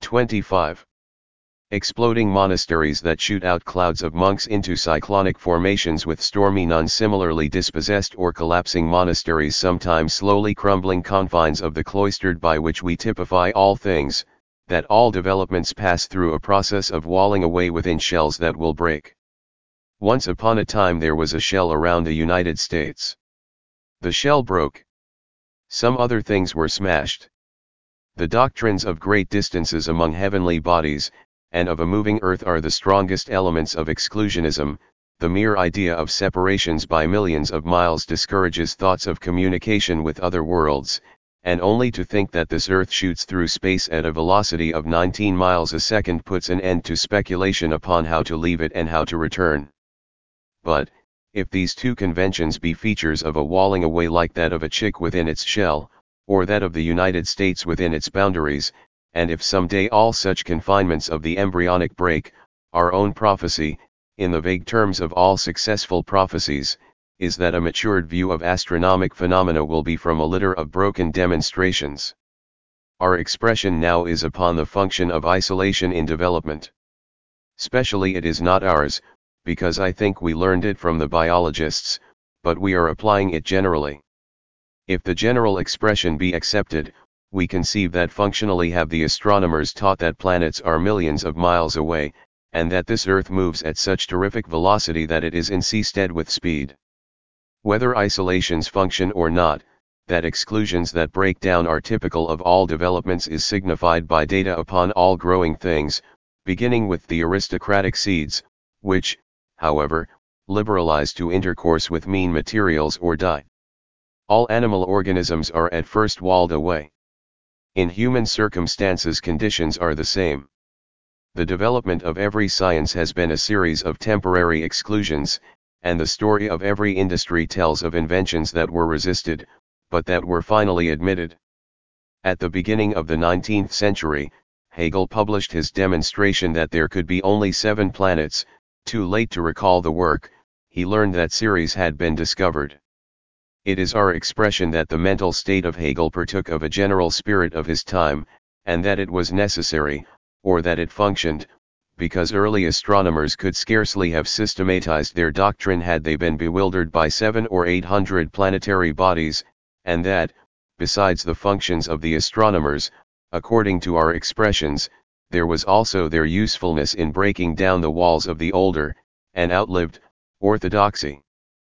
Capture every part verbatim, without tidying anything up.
twenty-five. Exploding monasteries that shoot out clouds of monks into cyclonic formations with stormy nuns, similarly dispossessed or collapsing monasteries, sometimes slowly crumbling confines of the cloistered, by which we typify all things, that all developments pass through a process of walling away within shells that will break. Once upon a time there was a shell around the United States. The shell broke. Some other things were smashed. The doctrines of great distances among heavenly bodies, and of a moving earth, are the strongest elements of exclusionism. The mere idea of separations by millions of miles discourages thoughts of communication with other worlds, and only to think that this earth shoots through space at a velocity of nineteen miles a second puts an end to speculation upon how to leave it and how to return. But, if these two conventions be features of a walling away like that of a chick within its shell, or that of the United States within its boundaries, and if someday all such confinements of the embryonic break, our own prophecy, in the vague terms of all successful prophecies, is that a matured view of astronomic phenomena will be from a litter of broken demonstrations. Our expression now is upon the function of isolation in development. Specially it is not ours, because I think we learned it from the biologists, but we are applying it generally. If the general expression be accepted, we conceive that functionally have the astronomers taught that planets are millions of miles away, and that this earth moves at such terrific velocity that it is in seastead with speed. Whether isolations function or not, that exclusions that break down are typical of all developments is signified by data upon all growing things, beginning with the aristocratic seeds, which, however, liberalize to intercourse with mean materials or die. All animal organisms are at first walled away. In human circumstances conditions are the same. The development of every science has been a series of temporary exclusions, and the story of every industry tells of inventions that were resisted, but that were finally admitted. At the beginning of the nineteenth century, Hegel published his demonstration that there could be only seven planets. Too late to recall the work, he learned that Ceres had been discovered. It is our expression that the mental state of Hegel partook of a general spirit of his time, and that it was necessary, or that it functioned, because early astronomers could scarcely have systematized their doctrine had they been bewildered by seven or eight hundred planetary bodies, and that, besides the functions of the astronomers, according to our expressions, there was also their usefulness in breaking down the walls of the older, and outlived, orthodoxy.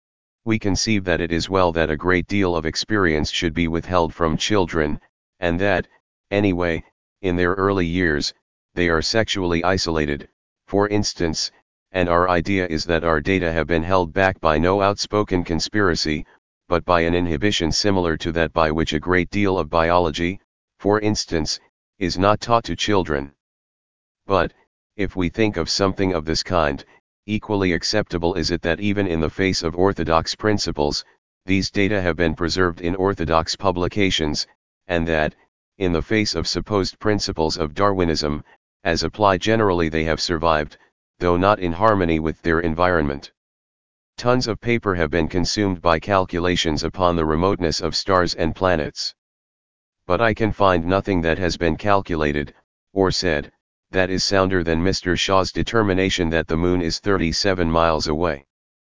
We conceive that it is well that a great deal of experience should be withheld from children, and that, anyway, in their early years, they are sexually isolated, for instance, and our idea is that our data have been held back by no outspoken conspiracy, but by an inhibition similar to that by which a great deal of biology, for instance, is not taught to children. But, if we think of something of this kind, equally acceptable is it that even in the face of orthodox principles, these data have been preserved in orthodox publications, and that, in the face of supposed principles of Darwinism, as applied generally, they have survived, though not in harmony with their environment. Tons of paper have been consumed by calculations upon the remoteness of stars and planets. But I can find nothing that has been calculated, or said, that is sounder than Mister Shaw's determination that the moon is thirty-seven miles away.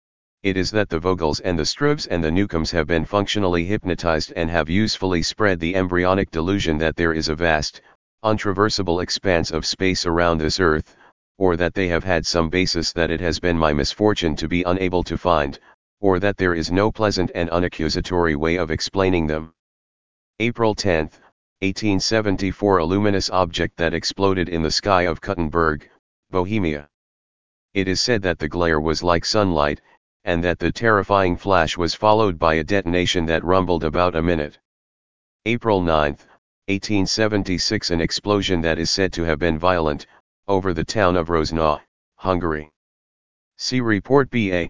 It is that the Vogels and the Struves and the Newcombs have been functionally hypnotized and have usefully spread the embryonic delusion that there is a vast, untraversable expanse of space around this earth, or that they have had some basis that it has been my misfortune to be unable to find, or that there is no pleasant and unaccusatory way of explaining them. April tenth, eighteen seventy-four. A luminous object that exploded in the sky of Kuttenberg, Bohemia. It is said that the glare was like sunlight, and that the terrifying flash was followed by a detonation that rumbled about a minute. April ninth, eighteen seventy-six. An explosion that is said to have been violent, over the town of Rosna, Hungary. See Report B A,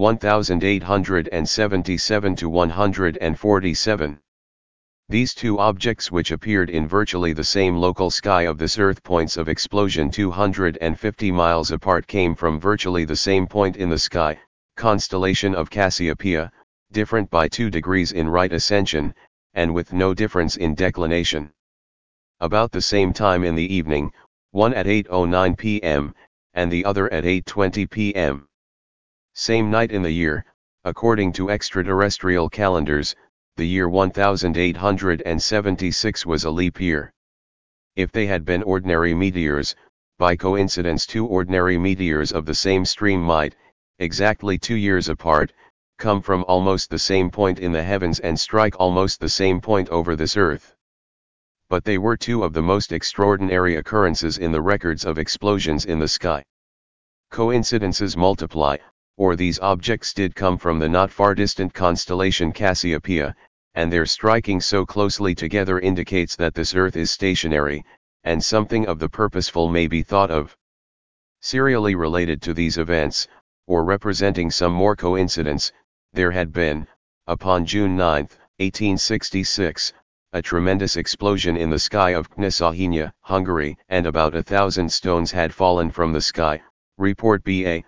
eighteen seventy-seven to one forty-seven. These two objects, which appeared in virtually the same local sky of this earth, points of explosion two hundred fifty miles apart, came from virtually the same point in the sky, constellation of Cassiopeia, different by two degrees in right ascension, and with no difference in declination. About the same time in the evening, one at eight oh nine p m, and the other at eight twenty p m Same night in the year, according to extraterrestrial calendars, the year one thousand eight hundred seventy-six was a leap year. If they had been ordinary meteors, by coincidence two ordinary meteors of the same stream might, exactly two years apart, come from almost the same point in the heavens and strike almost the same point over this earth. But they were two of the most extraordinary occurrences in the records of explosions in the sky. Coincidences multiply, or these objects did come from the not far distant constellation Cassiopeia, and their striking so closely together indicates that this earth is stationary, and something of the purposeful may be thought of. Serially related to these events, or representing some more coincidence, there had been, upon June ninth, eighteen sixty-six, a tremendous explosion in the sky of Knesahina, Hungary, and about a thousand stones had fallen from the sky, report B A,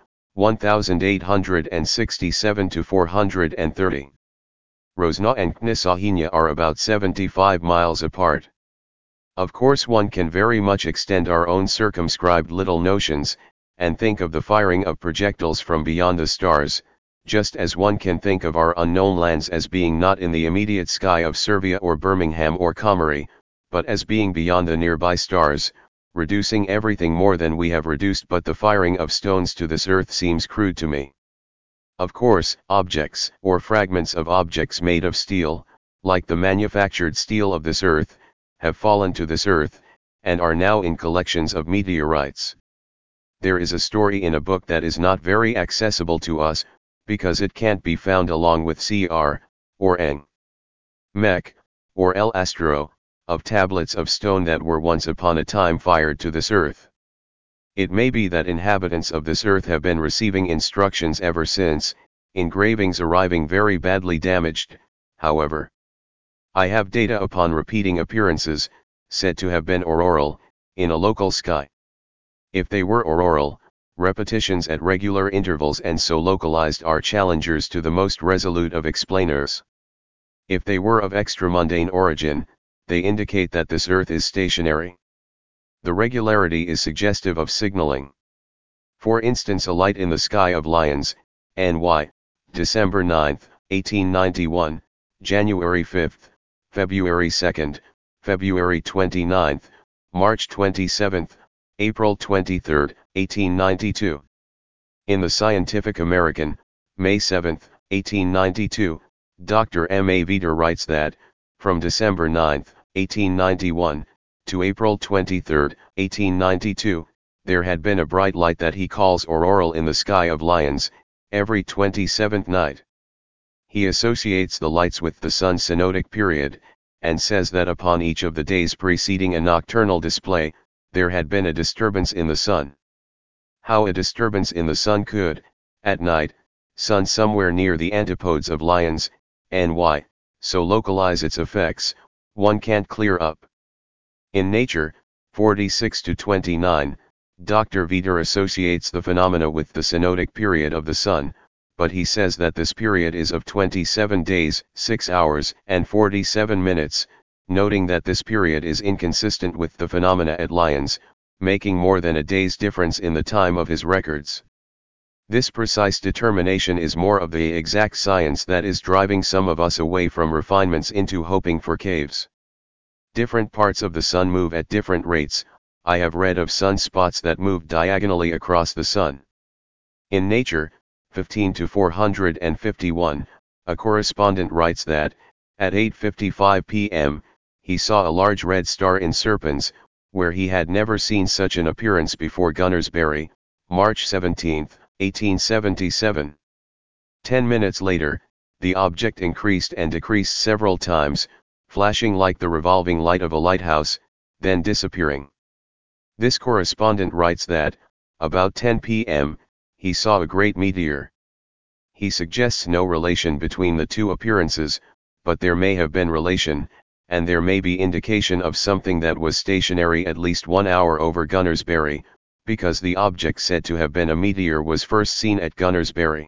eighteen sixty-seven to four hundred thirty. Rozhna and Knesahina are about seventy-five miles apart. Of course one can very much extend our own circumscribed little notions, and think of the firing of projectiles from beyond the stars, just as one can think of our unknown lands as being not in the immediate sky of Servia or Birmingham or Comrie, but as being beyond the nearby stars, reducing everything more than we have reduced. But the firing of stones to this earth seems crude to me. Of course, objects, or fragments of objects made of steel, like the manufactured steel of this earth, have fallen to this earth, and are now in collections of meteorites. There is a story in a book that is not very accessible to us, because it can't be found along with C R, or Eng Mek, or El Astro, of tablets of stone that were once upon a time fired to this earth. It may be that inhabitants of this earth have been receiving instructions ever since, engravings arriving very badly damaged, however. I have data upon repeating appearances, said to have been auroral, in a local sky. If they were auroral, repetitions at regular intervals and so localized are challengers to the most resolute of explainers. If they were of extramundane origin, they indicate that this earth is stationary. The regularity is suggestive of signaling. For instance, a light in the sky of Lyons, N Y, December ninth, eighteen ninety-one, January fifth, February second, February twenty-ninth, March twenty-seventh, April twenty-third, eighteen ninety-two. In the Scientific American, May seventh, eighteen ninety-two, Doctor M A Vider writes that, from December ninth, eighteen ninety-one, to April twenty-third, eighteen ninety-two, there had been a bright light that he calls auroral in the sky of Lyons, every twenty-seventh night. He associates the lights with the sun's synodic period, and says that upon each of the days preceding a nocturnal display, there had been a disturbance in the sun. How a disturbance in the sun could, at night, sun somewhere near the antipodes of Lyons, N Y, so localize its effects, one can't clear up. In Nature, forty-six to twenty-nine, Doctor Vider associates the phenomena with the synodic period of the sun, but he says that this period is of twenty-seven days, six hours, and forty-seven minutes, noting that this period is inconsistent with the phenomena at Lyons, making more than a day's difference in the time of his records. This precise determination is more of the exact science that is driving some of us away from refinements into hoping for caves. Different parts of the sun move at different rates. I have read of sunspots that move diagonally across the sun. In Nature, fifteen to four hundred fifty-one, a correspondent writes that, at eight fifty-five p m, he saw a large red star in Serpens, where he had never seen such an appearance before. Gunnersbury, March seventeenth, eighteen seventy-seven. Ten minutes later, the object increased and decreased several times, flashing like the revolving light of a lighthouse, then disappearing. This correspondent writes that, about ten p m, he saw a great meteor. He suggests no relation between the two appearances, but there may have been relation, and there may be indication of something that was stationary at least one hour over Gunnersbury, because the object said to have been a meteor was first seen at Gunnersbury.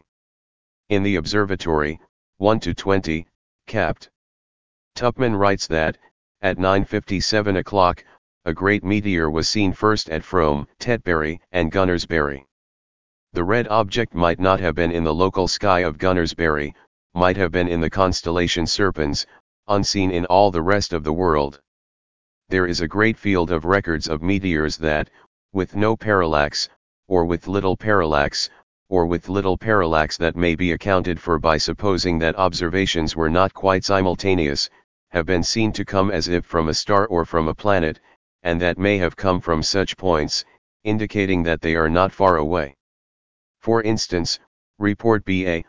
In the observatory, one to twenty, Capt. Tupman writes that, at nine fifty-seven o'clock, a great meteor was seen first at Frome, Tetbury, and Gunnersbury. The red object might not have been in the local sky of Gunnersbury, might have been in the constellation Serpens, unseen in all the rest of the world. There is a great field of records of meteors that, with no parallax, or with little parallax, or with little parallax that may be accounted for by supposing that observations were not quite simultaneous, have been seen to come as if from a star or from a planet, and that may have come from such points, indicating that they are not far away. For instance, Report B A,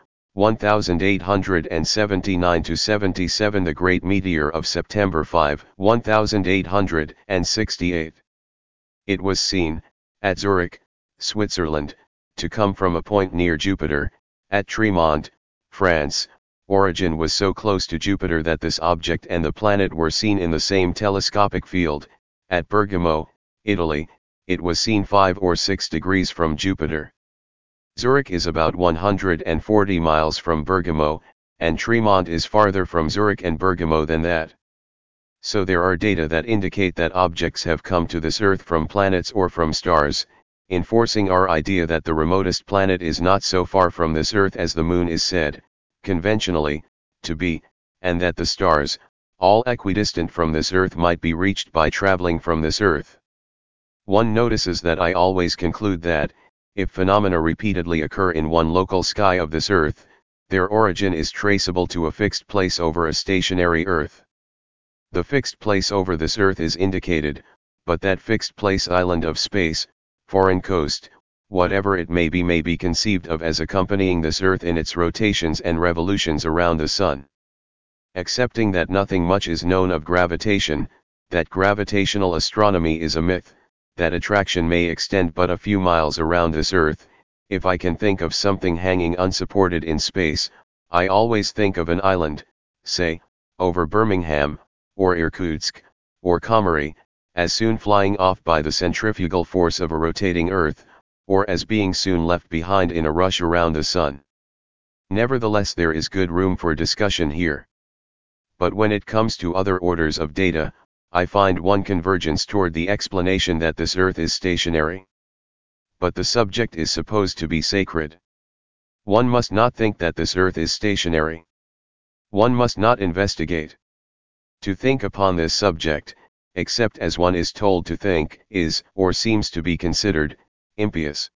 eighteen seventy-nine to seventy-seven, the great meteor of September fifth, eighteen sixty-eight. It was seen, at Zurich, Switzerland, to come from a point near Jupiter, at Tremont, France. Origin was so close to Jupiter that this object and the planet were seen in the same telescopic field. At Bergamo, Italy, it was seen five or six degrees from Jupiter. Zurich is about one hundred forty miles from Bergamo, and Tremont is farther from Zurich and Bergamo than that. So there are data that indicate that objects have come to this Earth from planets or from stars, enforcing our idea that the remotest planet is not so far from this Earth as the Moon is said, conventionally, to be, and that the stars, all equidistant from this Earth, might be reached by traveling from this Earth. One notices that I always conclude that, if phenomena repeatedly occur in one local sky of this Earth, their origin is traceable to a fixed place over a stationary Earth. The fixed place over this Earth is indicated, but that fixed place, island of space, foreign coast, whatever it may be, may be conceived of as accompanying this Earth in its rotations and revolutions around the Sun. Accepting that nothing much is known of gravitation, that gravitational astronomy is a myth, that attraction may extend but a few miles around this Earth, if I can think of something hanging unsupported in space, I always think of an island, say, over Birmingham, or Irkutsk, or Comrie, as soon flying off by the centrifugal force of a rotating Earth, or as being soon left behind in a rush around the Sun. Nevertheless, there is good room for discussion here. But when it comes to other orders of data, I find one convergence toward the explanation that this Earth is stationary. But the subject is supposed to be sacred. One must not think that this Earth is stationary. One must not investigate. To think upon this subject, except as one is told to think, is, or seems to be considered, impious.